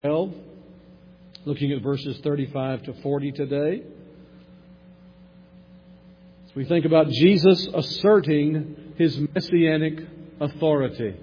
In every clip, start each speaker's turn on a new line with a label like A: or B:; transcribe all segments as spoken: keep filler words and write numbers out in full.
A: twelve, looking at verses thirty-five to forty today. As we think about Jesus asserting His messianic authority.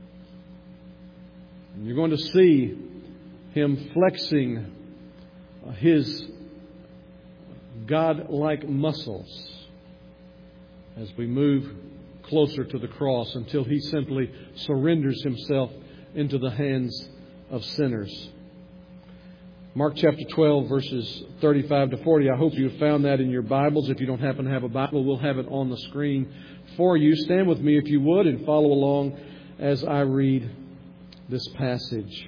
A: And you're going to see Him flexing His God-like muscles as we move closer to the cross until He simply surrenders Himself into the hands of sinners. Mark chapter twelve, verses thirty-five to forty. I hope you have found that in your Bibles. If you don't happen to have a Bible, we'll have it on the screen for you. Stand with me if you would and follow along as I read this passage.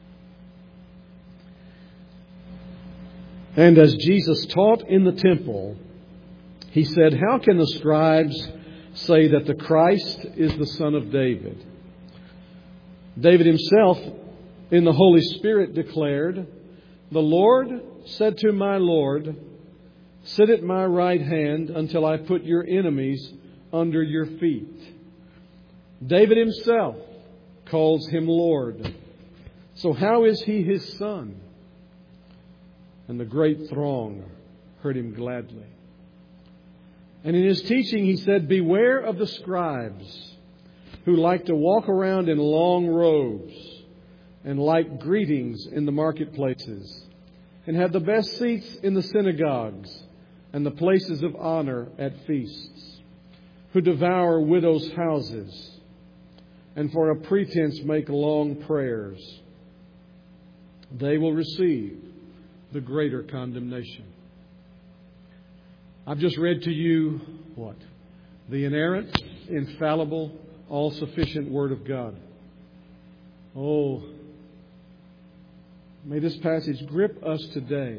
A: And as Jesus taught in the temple, He said, "How can the scribes say that the Christ is the son of David? David himself in the Holy Spirit declared, 'The Lord said to my Lord, sit at my right hand until I put your enemies under your feet.' David himself calls Him Lord. So how is He His son?" And the great throng heard Him gladly. And in His teaching He said, "Beware of the scribes who like to walk around in long robes and like greetings in the marketplaces and have the best seats in the synagogues and the places of honor at feasts, who devour widows' houses and for a pretense make long prayers. They will receive the greater condemnation." I've just read to you what? The inerrant, infallible, all-sufficient Word of God. Oh, may this passage grip us today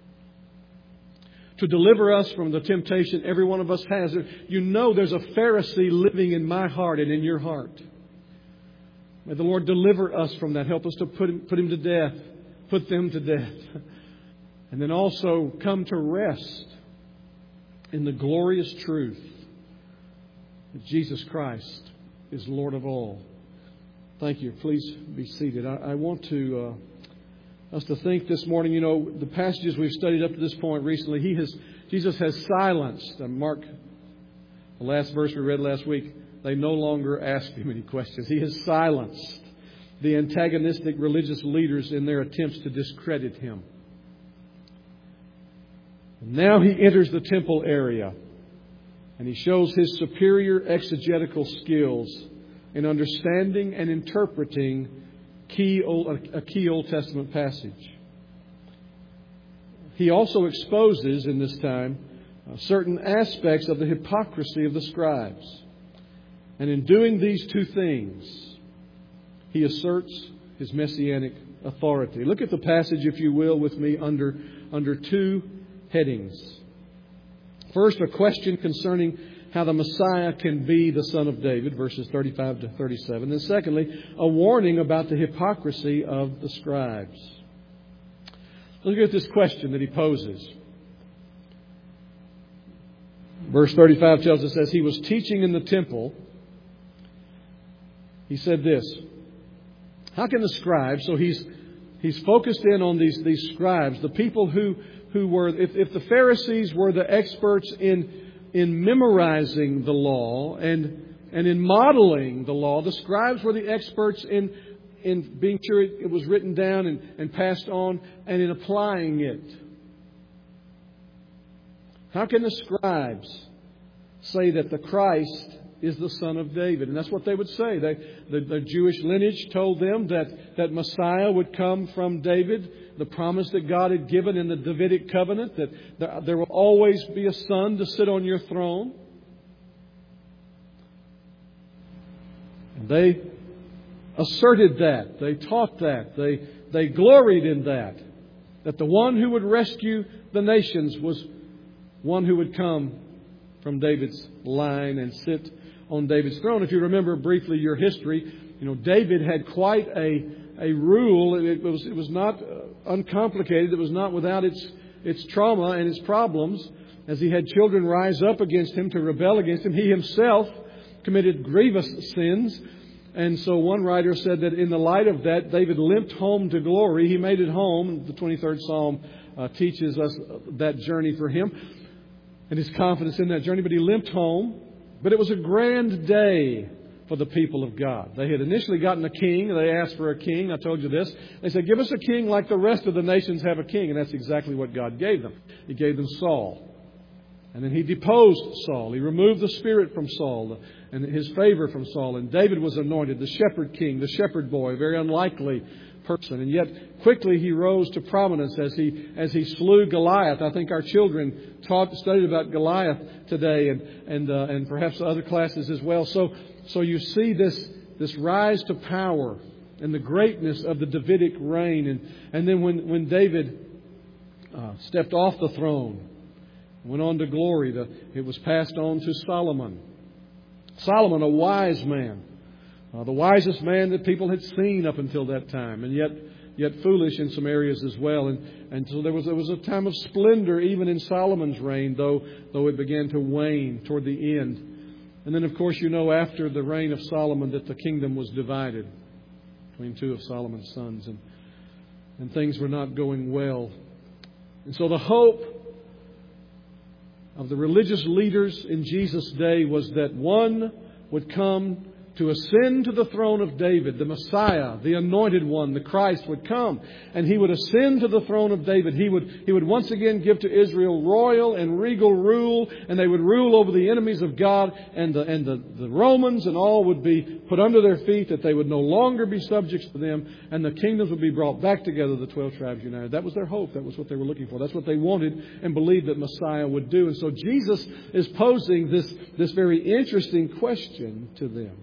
A: to deliver us from the temptation every one of us has. You know there's a Pharisee living in my heart and in your heart. May the Lord deliver us from that. Help us to put him, put him to death. Put them to death. And then also come to rest in the glorious truth that Jesus Christ is Lord of all. Thank you. Please be seated. I, I want to uh, us to think this morning. You know, the passages we've studied up to this point recently, He has Jesus has silenced. Uh, Mark, the last verse we read last week, they no longer ask Him any questions. He has silenced the antagonistic religious leaders in their attempts to discredit Him. Now He enters the temple area and He shows His superior exegetical skills in understanding and interpreting key old, a key Old Testament passage. He also exposes in this time uh, certain aspects of the hypocrisy of the scribes. And in doing these two things, He asserts His messianic authority. Look at the passage, if you will, with me under, under two headings. First, a question concerning how the Messiah can be the son of David, verses thirty-five to thirty-seven. And secondly, a warning about the hypocrisy of the scribes. Look at this question that he poses. Verse thirty-five tells us, as He was teaching in the temple, He said this, how can the scribes, so he's he's focused in on these, these scribes, the people who, who were, if, if the Pharisees were the experts in in memorizing the law and and in modeling the law, the scribes were the experts in in being sure it, it was written down and, and passed on and in applying it. How can the scribes say that the Christ is the son of David? And that's what they would say. They, the, the Jewish lineage told them that, that Messiah would come from David, the promise that God had given in the Davidic covenant, that there, there will always be a son to sit on your throne. And they asserted that. They taught that. They, they gloried in that. That the one who would rescue the nations was one who would come from David's line and sit on David's throne. If you remember briefly your history, you know, David had quite a a rule. It was it was not uncomplicated. It was not without its its trauma and its problems. As he had children rise up against him to rebel against him, he himself committed grievous sins. And so one writer said that in the light of that, David limped home to glory. He made it home. The twenty-third Psalm uh, teaches us that journey for him and his confidence in that journey. But he limped home. But it was a grand day for the people of God. They had initially gotten a king. They asked for a king. I told you this. They said, give us a king like the rest of the nations have a king. And that's exactly what God gave them. He gave them Saul. And then He deposed Saul. He removed the spirit from Saul and his favor from Saul. And David was anointed the shepherd king, the shepherd boy, a very unlikely person. And yet quickly he rose to prominence as he as he slew Goliath. I think our children taught studied about Goliath today, and and uh, and perhaps other classes as well. So so you see this this rise to power and the greatness of the Davidic reign. And and then when when David uh, stepped off the throne, went on to glory, the, it was passed on to Solomon. Solomon, a wise man. Uh, the wisest man that people had seen up until that time, and yet yet foolish in some areas as well. And, and so there was there was a time of splendor even in Solomon's reign, though though it began to wane toward the end. And then, of course, you know, after the reign of Solomon that the kingdom was divided between two of Solomon's sons, and and things were not going well. And so the hope of the religious leaders in Jesus' day was that one would come to ascend to the throne of David, the Messiah, the anointed one, the Christ would come. And He would ascend to the throne of David. He would, he would once again give to Israel royal and regal rule, and they would rule over the enemies of God, and the, and the, the Romans and all would be put under their feet, that they would no longer be subjects to them, and the kingdoms would be brought back together, the twelve tribes united. That was their hope. That was what they were looking for. That's what they wanted and believed that Messiah would do. And so Jesus is posing this, this very interesting question to them.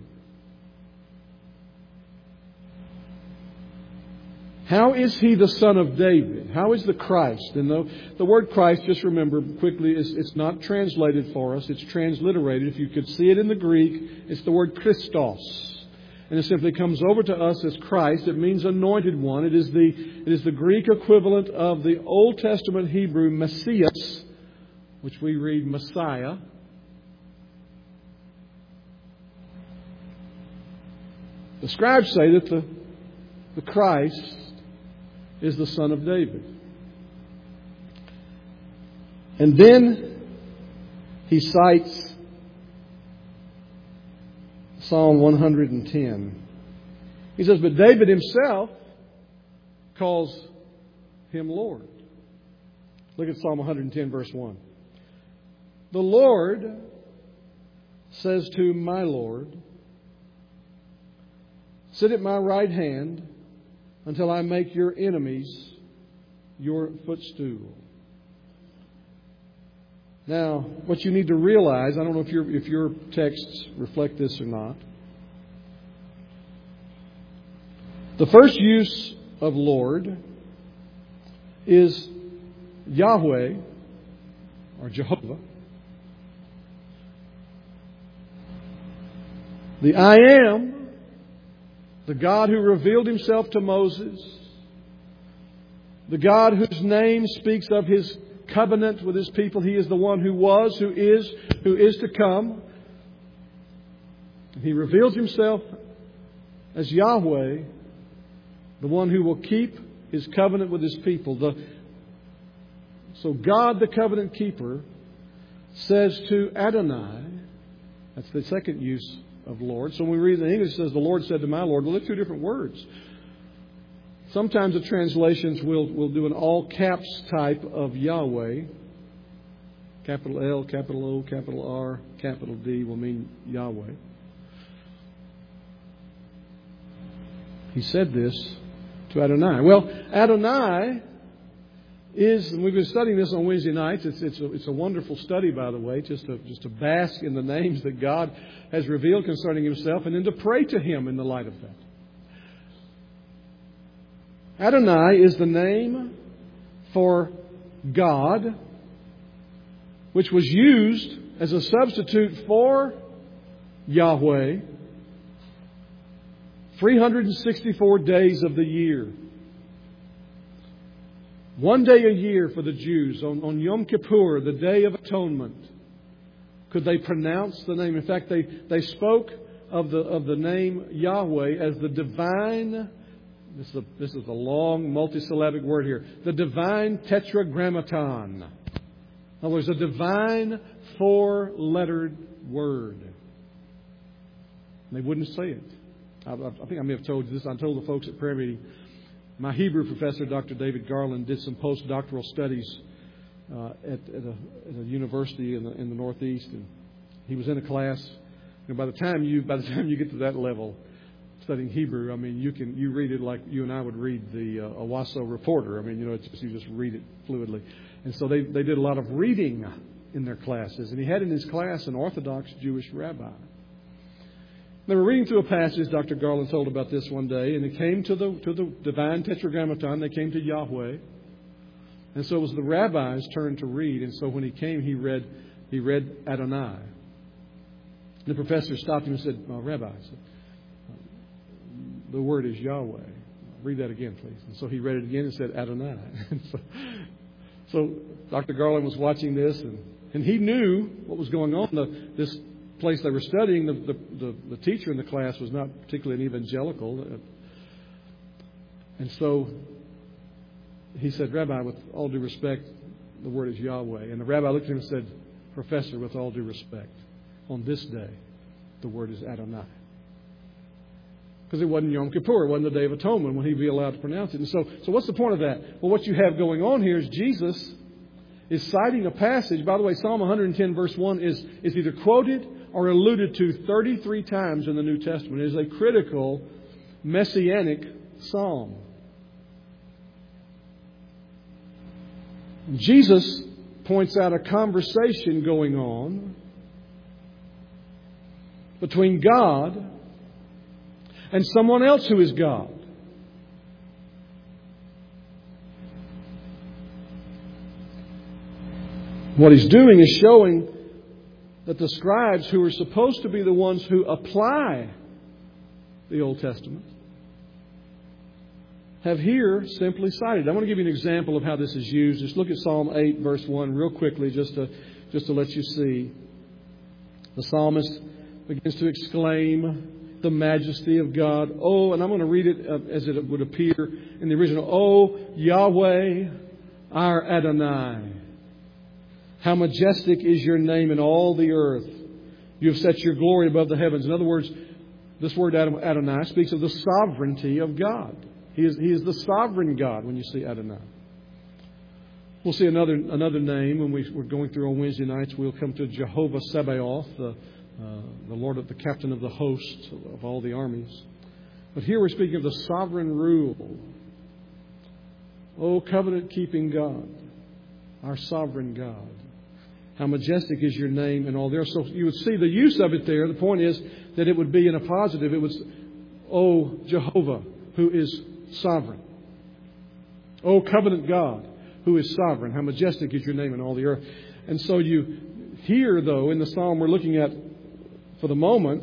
A: How is He the Son of David? How is the Christ? And the, the word Christ, just remember quickly, is it's not translated for us. It's transliterated. If you could see it in the Greek, it's the word Christos. And it simply comes over to us as Christ. It means anointed one. It is the, it is the Greek equivalent of the Old Testament Hebrew Messias, which we read Messiah. The scribes say that the, the Christ is the Son of David. And then he cites Psalm one hundred ten. He says, but David himself calls Him Lord. Look at Psalm one hundred ten, verse one. The Lord says to my Lord, sit at my right hand until I make your enemies your footstool. Now, what you need to realize, I don't know if your if your texts reflect this or not. The first use of Lord is Yahweh or Jehovah. The I Am, the God who revealed Himself to Moses, the God whose name speaks of His covenant with His people. He is the one who was, who is, who is to come. He reveals Himself as Yahweh, the one who will keep His covenant with His people. The, so God, the covenant keeper, says to Adonai, that's the second use of Lord. So when we read in English, it says, the Lord said to my Lord. Well, they're two different words. Sometimes the translations will, will do an all caps type of Yahweh. Capital L, capital O, capital R, capital D will mean Yahweh. He said this to Adonai. Well, Adonai is, and we've been studying this on Wednesday nights. It's, it's, a, it's a wonderful study, by the way, just to, just to bask in the names that God has revealed concerning Himself, and then to pray to Him in the light of that. Adonai is the name for God, which was used as a substitute for Yahweh three hundred sixty-four days of the year. One day a year for the Jews, on, on Yom Kippur, the Day of Atonement, could they pronounce the name. In fact, they, they spoke of the of the name Yahweh as the divine. This is a, this is a long multisyllabic word here. The divine tetragrammaton. In other words, a divine four-lettered word. And they wouldn't say it. I, I think I may have told you this. I told the folks at prayer meeting. My Hebrew professor, Doctor David Garland, did some postdoctoral studies uh, at, at, a, at a university in the, in the Northeast, and he was in a class. And by the time you by the time you get to that level, studying Hebrew, I mean you can you read it like you and I would read the uh, Owasso Reporter. I mean you know it's just, you just read it fluidly, and so they they did a lot of reading in their classes, and he had in his class an Orthodox Jewish rabbi. They were reading through a passage. Doctor Garland told about this one day, and it came to the to the divine tetragrammaton. They came to Yahweh, and so it was the rabbi's turn to read. And so when he came, he read he read Adonai. And the professor stopped him and said, oh, "Rabbi, said, the word is Yahweh. Read that again, please." And so he read it again and said Adonai. And so, so Doctor Garland was watching this, and, and he knew what was going on. The, this place they were studying, the, the, the, the teacher in the class was not particularly an evangelical. And so he said, "Rabbi, with all due respect, the word is Yahweh." And the rabbi looked at him and said, "Professor, with all due respect, on this day, the word is Adonai." Because it wasn't Yom Kippur, it wasn't the Day of Atonement when he'd be allowed to pronounce it. And so, so what's the point of that? Well, what you have going on here is Jesus is citing a passage. By the way, Psalm one ten verse one is, is either quoted or alluded to thirty-three times in the New Testament. It is a critical messianic psalm. Jesus points out a conversation going on between God and someone else who is God. What he's doing is showing that the scribes, who are supposed to be the ones who apply the Old Testament, have here simply cited. I want to give you an example of how this is used. Just look at Psalm eight, verse one, real quickly, just to, just to let you see. The psalmist begins to exclaim the majesty of God. Oh, and I'm going to read it as it would appear in the original. Oh, Yahweh, our Adonai. How majestic is your name in all the earth. You have set your glory above the heavens. In other words, this word Adonai speaks of the sovereignty of God. He is, he is the sovereign God when you see Adonai. We'll see another another name when we, we're going through on Wednesday nights. We'll come to Jehovah Sabaoth, the, uh, the Lord of the captain of the hosts of all the armies. But here we're speaking of the sovereign rule. Oh, covenant-keeping God, our sovereign God. How majestic is your name in all there. So you would see the use of it there. The point is that it would be in a positive. It was, oh, Jehovah, who is sovereign. Oh, covenant God, who is sovereign. How majestic is your name in all the earth. And so you here, though, in the psalm we're looking at for the moment,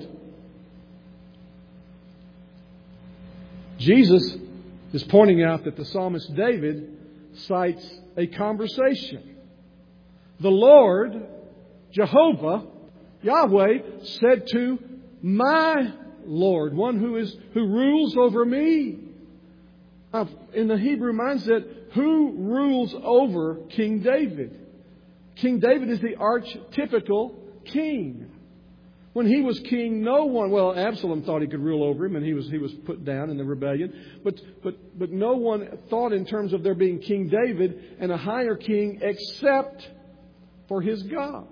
A: Jesus is pointing out that the psalmist David cites a conversation. The Lord, Jehovah, Yahweh, said to my Lord, one who is who rules over me. Uh, in the Hebrew mindset, who rules over King David? King David is the archetypical king. When he was king, no one, well, Absalom thought he could rule over him, and he was he was put down in the rebellion. But but but no one thought in terms of there being King David and a higher king except for his God.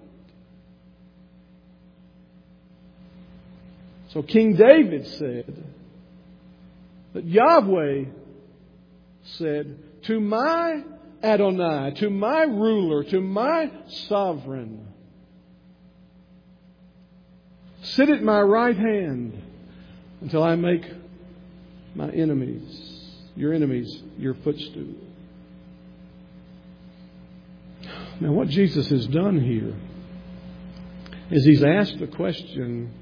A: So King David said that Yahweh said, to my Adonai, to my ruler, to my sovereign, sit at my right hand until I make my enemies, your enemies, your footstool. Now, what Jesus has done here is He's asked a question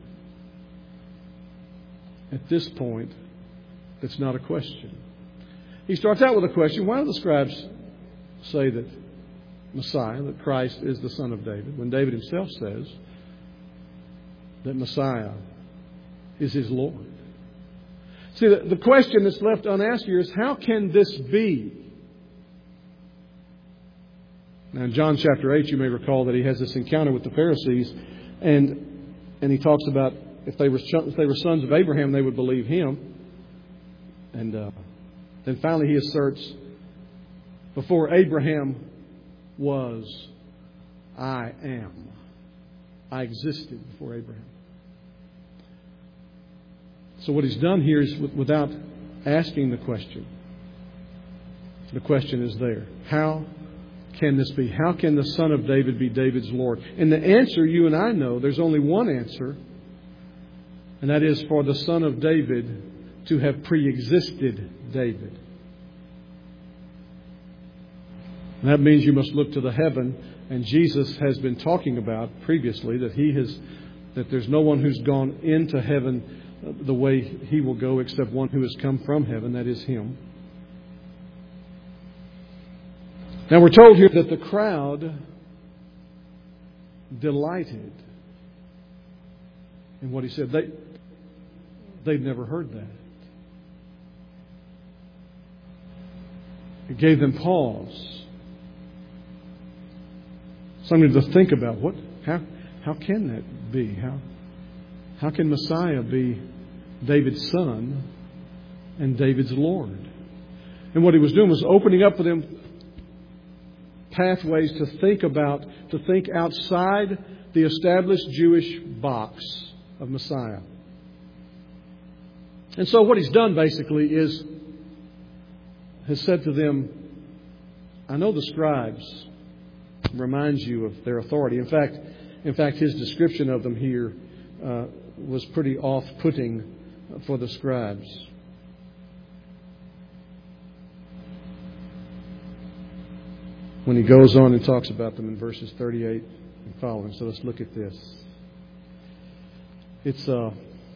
A: at this point that's not a question. He starts out with a question. Why do the scribes say that Messiah, that Christ is the Son of David, when David himself says that Messiah is his Lord. See, the, the question that's left unasked here is, how can this be? Now, in John chapter eight, you may recall that he has this encounter with the Pharisees, and and he talks about if they were if they were sons of Abraham, they would believe him. And uh, then finally he asserts, before Abraham was, I am. I existed before Abraham. So what he's done here is, without asking the question, the question is there. How can this be? How can the Son of David be David's Lord? And the answer, you and I know, there's only one answer, and that is for the Son of David to have pre-existed David. And that means you must look to the heaven, and Jesus has been talking about previously that he has, that there's no one who's gone into heaven the way he will go except one who has come from heaven, that is him. Now we're told here that the crowd delighted in what he said. They, they'd never heard that. It gave them pause. Something to think about. What? How? How can that be? How? How can Messiah be David's son and David's Lord? And what he was doing was opening up for them pathways to think about, to think outside the established Jewish box of Messiah. And so what he's done basically is has said to them, I know the scribes reminds you of their authority. In fact, in fact, his description of them here uh, was pretty off-putting for the scribes. When he goes on and talks about them in verses thirty-eight and following. So let's look at this. It's uh,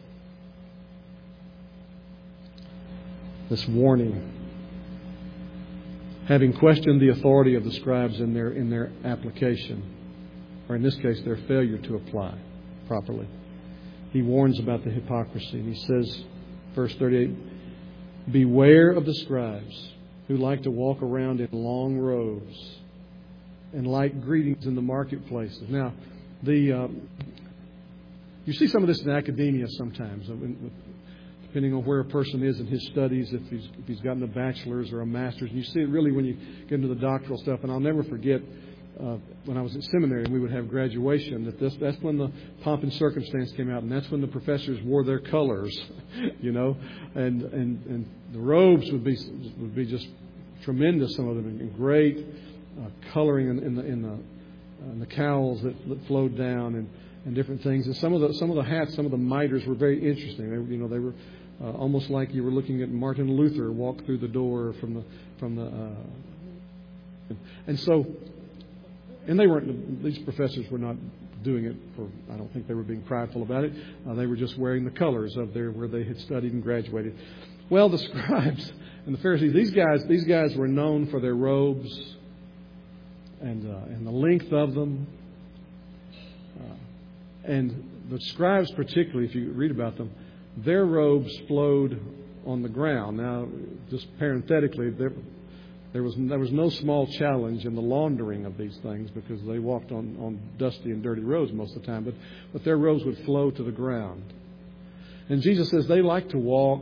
A: this warning. Having questioned the authority of the scribes in their in their application, or in this case, their failure to apply properly, he warns about the hypocrisy. And he says, verse thirty-eight, beware of the scribes who like to walk around in long robes and like greetings in the marketplaces. Now, the um, you see some of this in academia sometimes, depending on where a person is in his studies, if he's if he's gotten a bachelor's or a master's. And you see it really when you get into the doctoral stuff. And I'll never forget uh, when I was at seminary and we would have graduation, that this that's when the pomp and circumstance came out, and that's when the professors wore their colors, you know, and and and the robes would be would be just tremendous. Some of them and great uh, coloring in, in the in the uh, in the cowls that, that flowed down and. and different things, and some of the some of the hats, some of the miters were very interesting. They, you know, they were uh, almost like you were looking at Martin Luther walk through the door from the from the. Uh, and so, and they weren't. These professors were not doing it for. I don't think they were being prideful about it. Uh, they were just wearing the colors of their where they had studied and graduated. Well, the scribes and the Pharisees, these guys, these guys were known for their robes and uh, and the length of them. And the scribes particularly, if you read about them, their robes flowed on the ground. Now, just parenthetically, there, there was there was no small challenge in the laundering of these things because they walked on, on dusty and dirty roads most of the time. But, but their robes would flow to the ground. And Jesus says they like to walk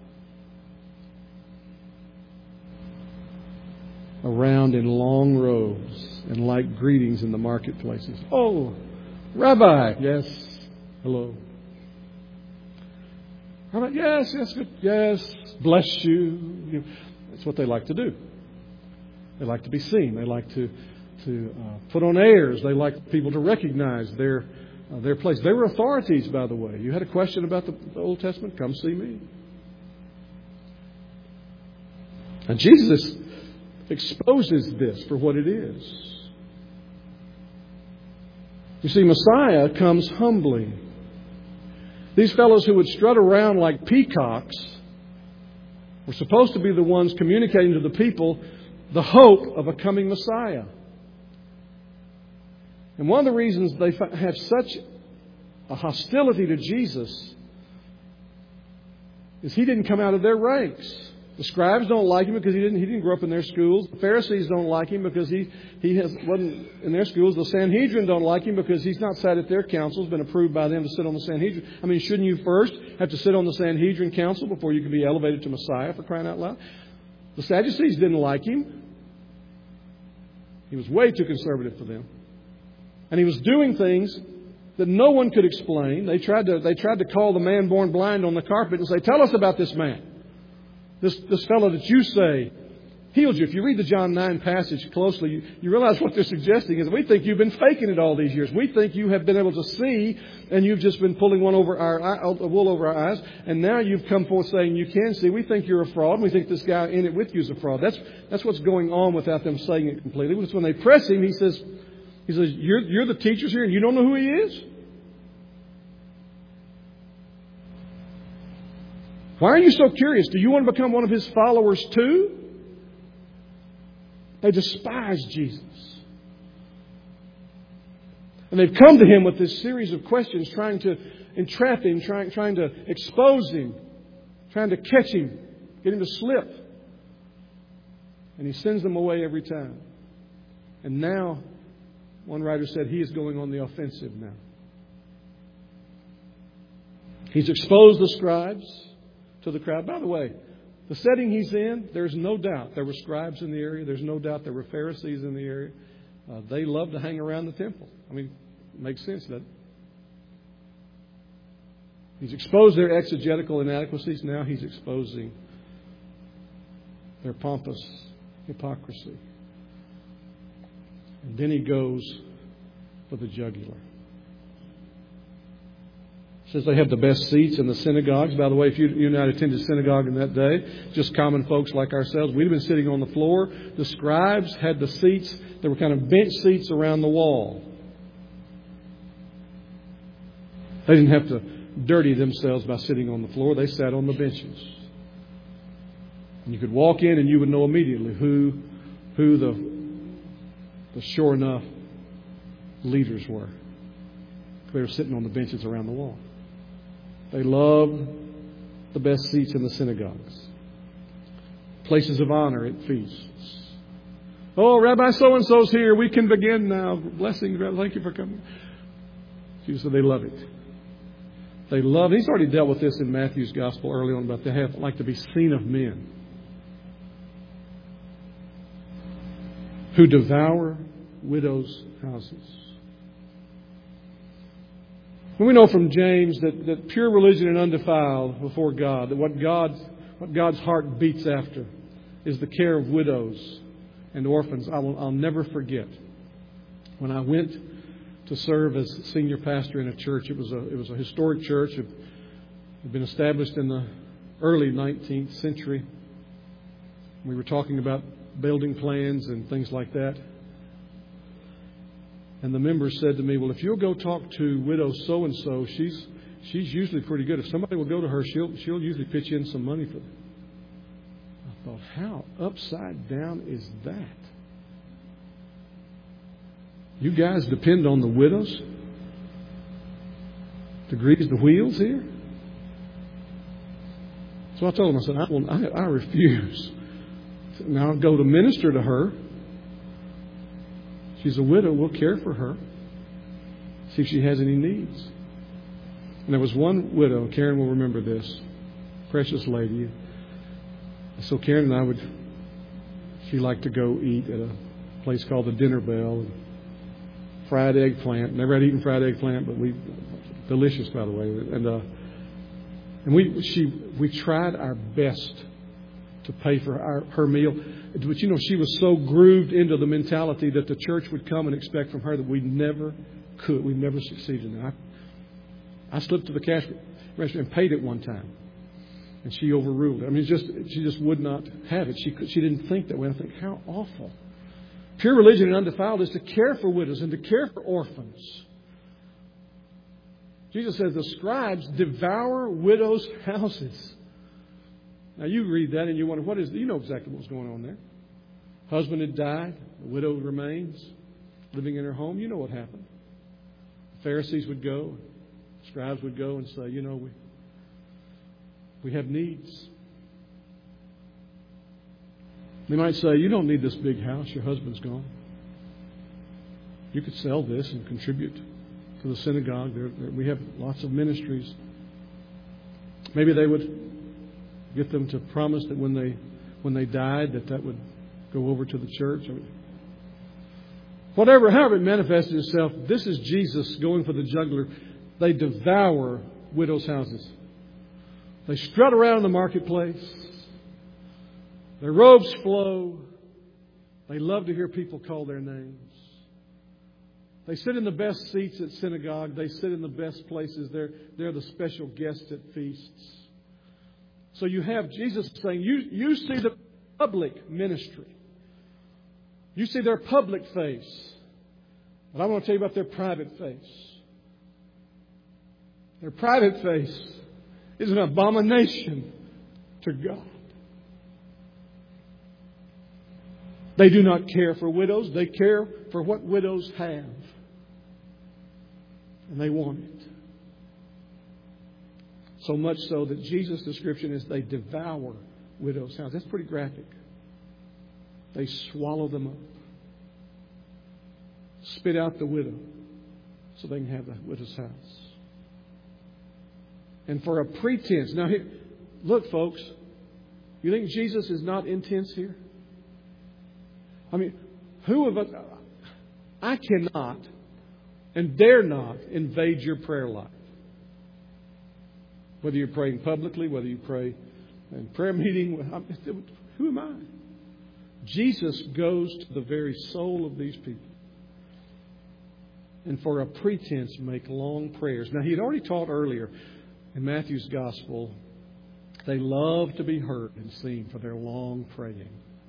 A: around in long robes and like greetings in the marketplaces. Oh, Rabbi, yes, hello. Rabbi, yes, yes, good, yes, bless you. That's what they like to do. They like to be seen. They like to to uh, put on airs. They like people to recognize their uh, their place. They were authorities, by the way. You had a question about the, the Old Testament? Come see me. And Jesus exposes this for what it is. You see, Messiah comes humbly. These fellows who would strut around like peacocks were supposed to be the ones communicating to the people the hope of a coming Messiah. And one of the reasons they have such a hostility to Jesus is he didn't come out of their ranks. The scribes don't like him because he didn't he didn't grow up in their schools. The Pharisees don't like him because he he has, wasn't in their schools. The Sanhedrin don't like him because he's not sat at their councils, been approved by them to sit on the Sanhedrin. I mean, shouldn't you first have to sit on the Sanhedrin council before you can be elevated to Messiah, for crying out loud? The Sadducees didn't like him. He was way too conservative for them. And he was doing things that no one could explain. They tried to they tried to call the man born blind on the carpet and say, "Tell us about this man. This this fellow that you say healed you." If you read the John nine passage closely, you, you realize what they're suggesting is we think you've been faking it all these years. We think you have been able to see and you've just been pulling one over our eye, a wool over our eyes. And now you've come forth saying you can see. We think you're a fraud. And we think this guy in it with you is a fraud. That's that's what's going on without them saying it completely. Because when they press him, he says, he says, you're, you're the teachers here and you don't know who he is? Why are you so curious? Do you want to become one of his followers too? They despise Jesus. And they've come to him with this series of questions, trying to entrap him, trying, trying to expose him, trying to catch him, get him to slip. And he sends them away every time. And now, one writer said, he is going on the offensive now. He's exposed the scribes to the crowd. By the way, the setting he's in, there's no doubt there were scribes in the area. There's no doubt there were Pharisees in the area. Uh, they loved to hang around the temple. I mean, it makes sense, doesn't it? He's exposed their exegetical inadequacies. Now he's exposing their pompous hypocrisy. And then he goes for the jugular. Says they have the best seats in the synagogues. By the way, if you, you and I attended synagogue in that day, just common folks like ourselves, we'd have been sitting on the floor. The scribes had the seats. There were kind of bench seats around the wall. They didn't have to dirty themselves by sitting on the floor. They sat on the benches. And you could walk in and you would know immediately who, who the, the sure enough leaders were. They were sitting on the benches around the wall. They loved the best seats in the synagogues. Places of honor at feasts. Oh, Rabbi so-and-so's here. We can begin now. Blessings, Rabbi. Thank you for coming. Jesus said they love it. They love it. He's already dealt with this in Matthew's gospel early on about they have like to be seen of men who devour widows' houses. We know from James that, that pure religion and undefiled before God, that what God, what God's heart beats after is the care of widows and orphans. I will, I'll never forget when I went to serve as senior pastor in a church. It was a, it was a historic church. It had been established in the early nineteenth century. We were talking about building plans and things like that. And the members said to me, well, if you'll go talk to widow so-and-so, she's she's usually pretty good. If somebody will go to her, she'll she'll usually pitch in some money for them. I thought, how upside down is that? You guys depend on the widows to grease the wheels here? So I told them, I said, I, will, I, I refuse. Now I'll go to minister to her. She's a widow. We'll care for her. See if she has any needs. And there was one widow. Karen will remember this. Precious lady. So Karen and I would, she liked to go eat at a place called the Dinner Bell. Fried eggplant. Never had eaten fried eggplant, but we, delicious by the way. And uh, and we she we tried our best to pay for our, her meal. But you know, she was so grooved into the mentality that the church would come and expect from her that we never could. We never succeeded in that. I, I slipped to the cash register and paid it one time. And she overruled it. I mean, just she just would not have it. She could, she didn't think that way. I think, how awful. Pure religion and undefiled is to care for widows and to care for orphans. Jesus says the scribes devour widows' houses. Now you read that and you wonder, what is, you know exactly what's going on there. Husband had died, the widow remains, living in her home. You know what happened. The Pharisees would go, scribes would go and say, you know, we We have needs. They might say, you don't need this big house. Your husband's gone. You could sell this and contribute to the synagogue. There, there, we have lots of ministries. Maybe they would get them to promise that when they when they died, that that would go over to the church. I mean, whatever, however it manifested itself, this is Jesus going for the jugular. They devour widows' houses. They strut around in the marketplace. Their robes flow. They love to hear people call their names. They sit in the best seats at synagogue. They sit in the best places. They're, they're the special guests at feasts. So you have Jesus saying, you, you see the public ministry. You see their public face. But I want to tell you about their private face. Their private face is an abomination to God. They do not care for widows. They care for what widows have. And they want it. So much so that Jesus' description is they devour widows' houses. That's pretty graphic. They swallow them up. Spit out the widow so they can have the widow's house. And for a pretense. Now, here, look, folks. You think Jesus is not intense here? I mean, who of us... I cannot and dare not invade your prayer life. Whether you're praying publicly, whether you pray in prayer meeting, who am I? Jesus goes to the very soul of these people. And for a pretense, make long prayers. Now, he had already taught earlier in Matthew's Gospel, they love to be heard and seen for their long praying.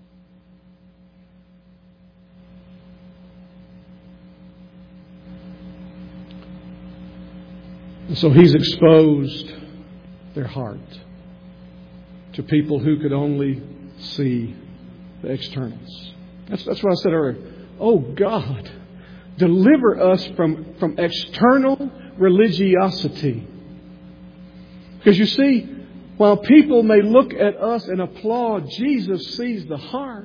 A: And so he's exposed their heart to people who could only see the externals. That's, that's what I said earlier. Oh God, deliver us from, from external religiosity. Because you see, while people may look at us and applaud, Jesus sees the heart.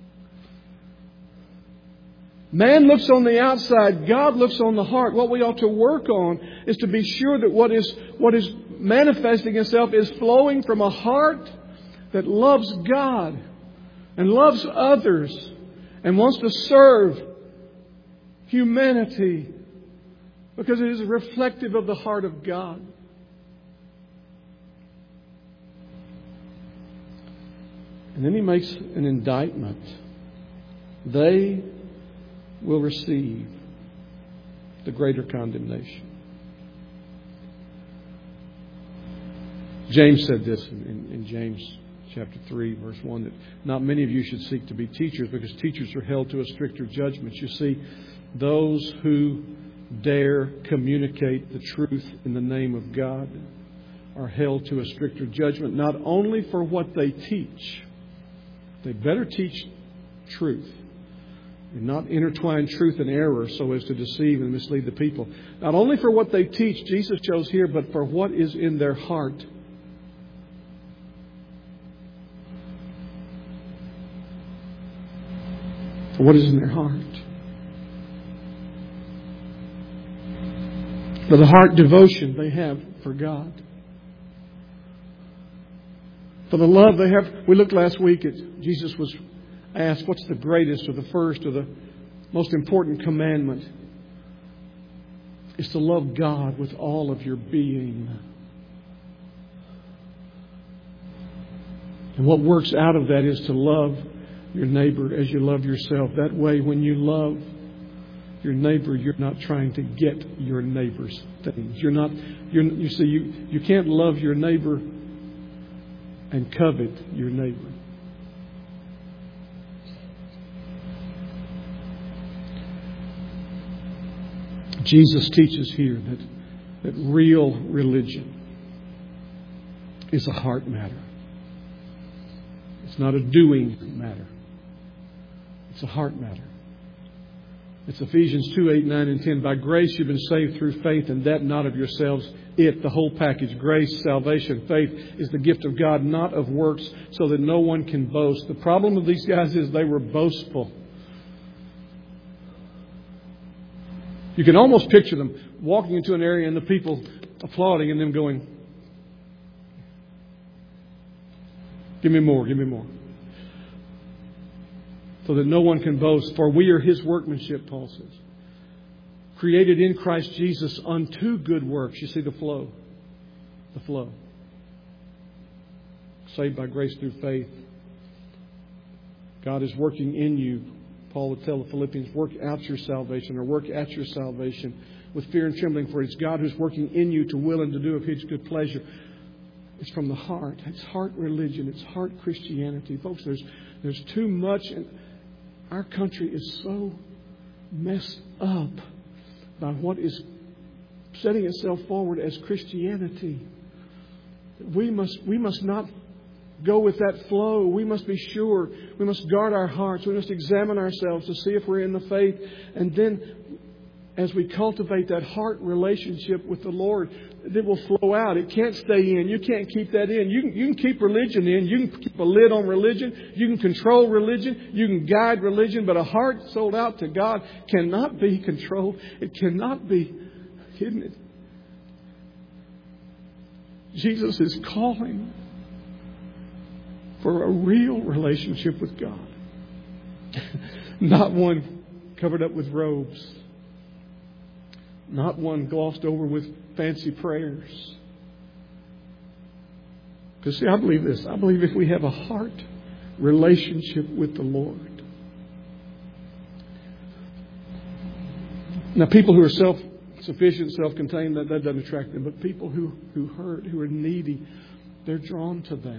A: Man looks on the outside, God looks on the heart. What we ought to work on is to be sure that what is what is manifesting itself is flowing from a heart that loves God and loves others and wants to serve humanity because it is reflective of the heart of God. And then he makes an indictment. They will receive the greater condemnation. James said this in, in James chapter three, verse one, that not many of you should seek to be teachers because teachers are held to a stricter judgment. You see, those who dare communicate the truth in the name of God are held to a stricter judgment, not only for what they teach. They better teach truth and not intertwine truth and error so as to deceive and mislead the people. Not only for what they teach, Jesus shows here, but for what is in their heart. For what is in their heart. For the heart devotion they have for God. For the love they have. We looked last week at Jesus was asked, what's the greatest or the first or the most important commandment? It's to love God with all of your being. And what works out of that is to love your neighbor as you love yourself. That way, when you love your neighbor, you're not trying to get your neighbor's things. You're not, you're, you see, you, you can't love your neighbor and covet your neighbor. Jesus teaches here that, that real religion is a heart matter. It's not a doing matter. It's a heart matter. It's Ephesians two, eight, nine, and ten. By grace you've been saved through faith, and that not of yourselves. It, the whole package, grace, salvation, faith, is the gift of God, not of works, so that no one can boast. The problem with these guys is they were boastful. You can almost picture them walking into an area and the people applauding and them going, give me more, give me more. So that no one can boast. For we are His workmanship, Paul says. Created in Christ Jesus unto good works. You see the flow. The flow. Saved by grace through faith. God is working in you. Paul would tell the Philippians, work out your salvation, or work at your salvation with fear and trembling, for it's God who's working in you to will and to do of His good pleasure. It's from the heart. It's heart religion. It's heart Christianity. Folks, there's there's too much. And our country is so messed up by what is setting itself forward as Christianity. We must we must not go with that flow. We must be sure. We must guard our hearts. We must examine ourselves to see if we're in the faith. And then as we cultivate that heart relationship with the Lord, it will flow out. It can't stay in. You can't keep that in. You can, you can keep religion in. You can keep a lid on religion. You can control religion. You can guide religion. But a heart sold out to God cannot be controlled. It cannot be hidden. Jesus is calling for a real relationship with God. Not one covered up with robes. Not one glossed over with fancy prayers. Because see, I believe this. I believe if we have a heart relationship with the Lord. Now, people who are self-sufficient, self-contained, that, that doesn't attract them. But people who, who hurt, who are needy, they're drawn to that.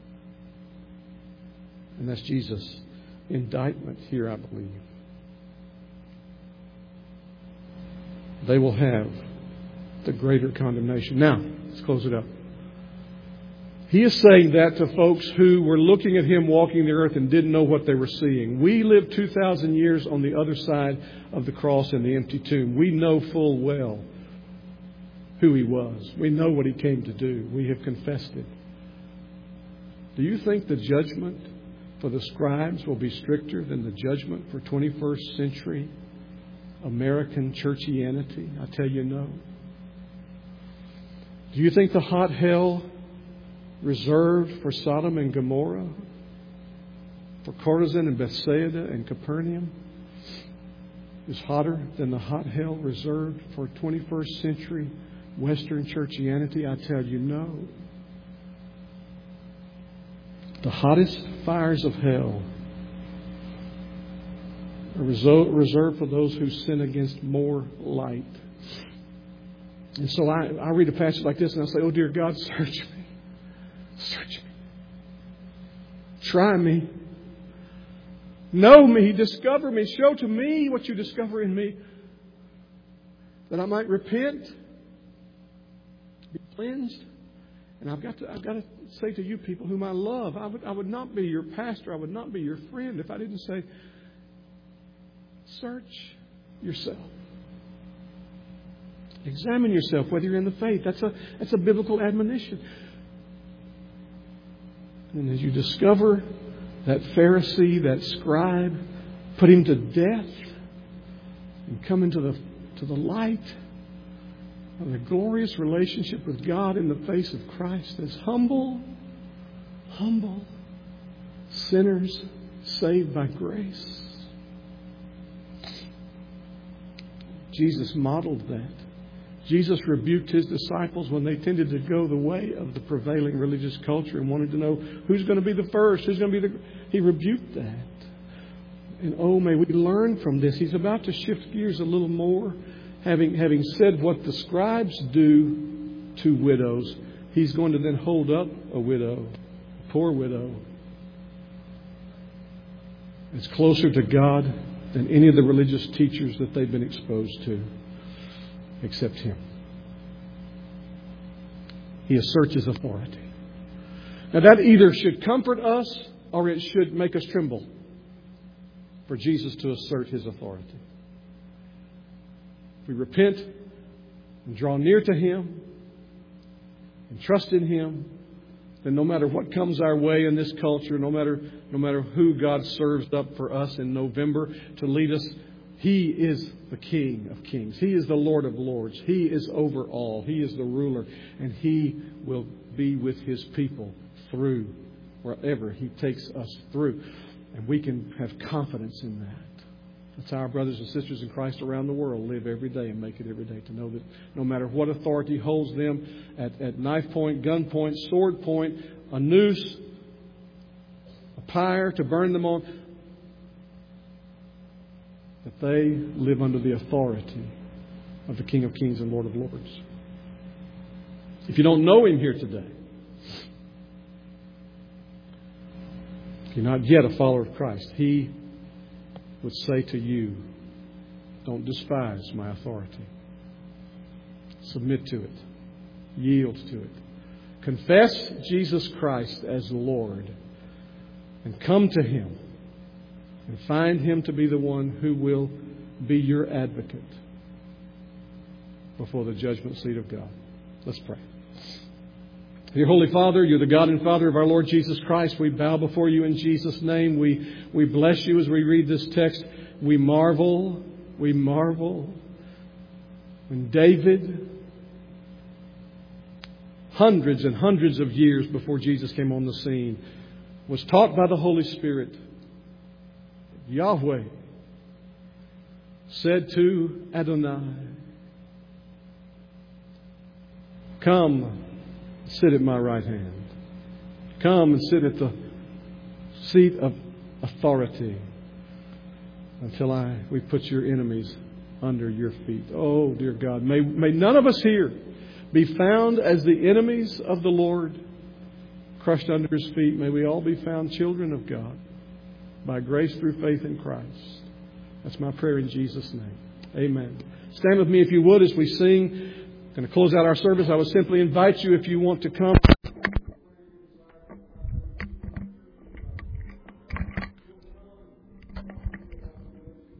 A: And that's Jesus' indictment here, I believe. They will have the greater condemnation. Now, let's close it up. He is saying that to folks who were looking at Him walking the earth and didn't know what they were seeing. We lived two thousand years on the other side of the cross and the empty tomb. We know full well who He was. We know what He came to do. We have confessed it. Do you think the judgment for the scribes will be stricter than the judgment for twenty-first century American churchianity? I tell you no. Do you think the hot hell reserved for Sodom and Gomorrah, for Chorazin and Bethsaida and Capernaum, is hotter than the hot hell reserved for twenty-first century Western churchianity? I tell you no. The hottest fires of hell are reserved for those who sin against more light. And so I, I read a passage like this and I say, oh dear God, search me. Search me. Try me. Know me. Discover me. Show to me what you discover in me, that I might repent, be cleansed. And I've got to, I've got to say to you people whom I love, I would, I would not be your pastor, I would not be your friend if I didn't say, search yourself. Examine yourself whether you're in the faith. That's a, that's a biblical admonition. And as you discover that Pharisee, that scribe, put him to death and come into the, to the light of the glorious relationship with God in the face of Christ as humble, humble sinners saved by grace. Jesus modeled that. Jesus rebuked His disciples when they tended to go the way of the prevailing religious culture and wanted to know who's going to be the first, who's going to be the... He rebuked that. And oh, may we learn from this. He's about to shift gears a little more. Having, having said what the scribes do to widows, He's going to then hold up a widow, a poor widow. It's closer to God than any of the religious teachers that they've been exposed to, except Him. He asserts His authority. Now that either should comfort us or it should make us tremble for Jesus to assert His authority. If we repent and draw near to Him and trust in Him, then no matter what comes our way in this culture, no matter no matter who God serves up for us in November to lead us, He is the King of Kings. He is the Lord of Lords. He is over all. He is the ruler. And He will be with His people through wherever He takes us through. And we can have confidence in that. That's how our brothers and sisters in Christ around the world live every day and make it every day, to know that no matter what authority holds them at, at knife point, gun point, sword point, a noose, a pyre to burn them on, that they live under the authority of the King of Kings and Lord of Lords. If you don't know Him here today, if you're not yet a follower of Christ, He would say to you, don't despise my authority. Submit to it. Yield to it. Confess Jesus Christ as Lord and come to Him and find Him to be the one who will be your advocate before the judgment seat of God. Let's pray. Dear Holy Father, You're the God and Father of our Lord Jesus Christ. We bow before You in Jesus' name. We, we bless You as we read this text. We marvel, we marvel when David, hundreds and hundreds of years before Jesus came on the scene, was taught by the Holy Spirit. Yahweh said to Adonai, come, sit at my right hand. Come and sit at the seat of authority until I we put your enemies under your feet. Oh, dear God, may, may none of us here be found as the enemies of the Lord, crushed under His feet. May we all be found children of God by grace through faith in Christ. That's my prayer in Jesus' name. Amen. Stand with me if you would as we sing. I'm going to close out our service. I would simply invite you, if you want to come.